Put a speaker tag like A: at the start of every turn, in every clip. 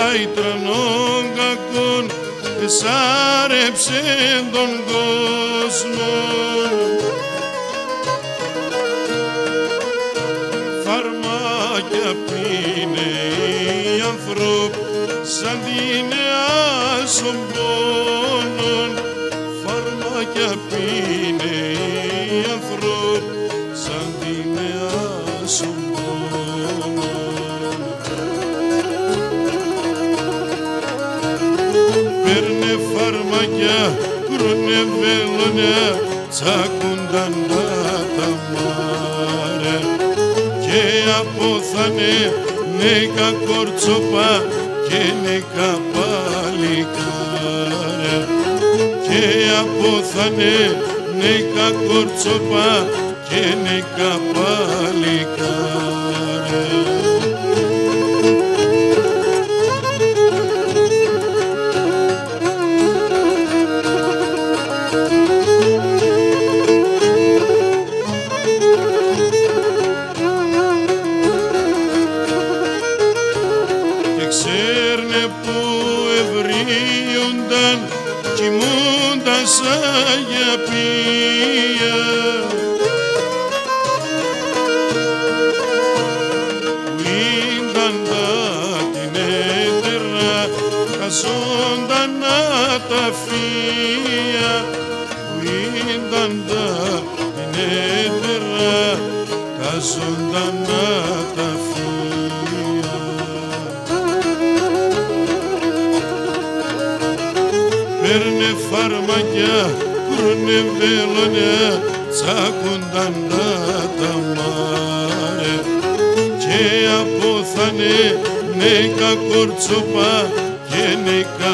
A: Άι τρανόν κακόν εσάρεψε τον κόσμο. Φαρμάκια πίνε οι ανθρώποι σαν την άσον πόνον. Φαρμάκια πίνε οι ανθρώποι σαν την άσον πόνον. Παίρνε φαρμακιά, κρούνε βελονιά, τσάκουνταν τα μάρε και απόθανε νέκα κορτσοπά και νέκα παλικάρε και απόθανε νέκα κορτσοπά και νέκα παλικάρε. Ξέρνε που ευρίουνταν κοιμούνταν σαν γιαπία. Ήνταν τα την έτερα χαζόνταν τα φία. Ήνταν τα την έτερα χαζόνταν τα φία. Παίρνε φαρμακιά, κρούνε βελονιά, τσάκουνταν τα μάρε και απόθανε νέκα κορτσοπά και νέκα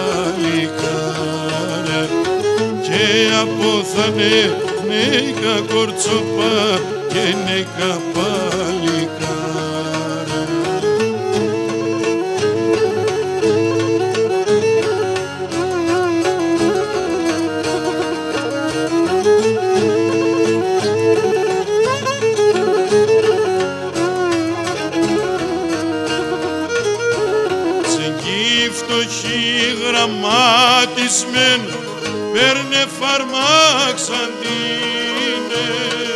A: παλικάρε και απόθανε νέκα κορτσοπά και νέκα παλικάρε. Φτωχοί γραμμάτισμεν παίρνε φαρμάξαντίνε.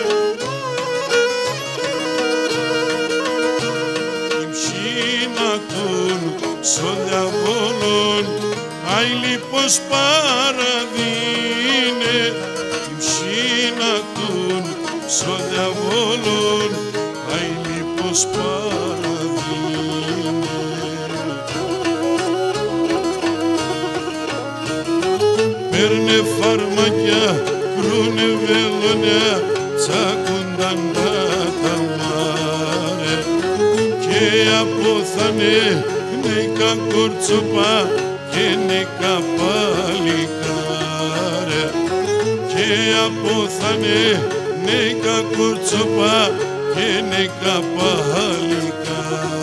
A: Κι ψήνακτον σο διαβόλων άι λίπος παραδίνε. Κι ψήνακτον σο διαβόλων άι λίπος παραδίνε. Παίρνε φαρμακιά, κρούνε βελονιά, τσάκουνταν τα μάρε και απόθανε νέκα κορτσοπά και νέκα παλικάρε και απόθανε νέκα κορτσοπά και νέκα παλικάρε.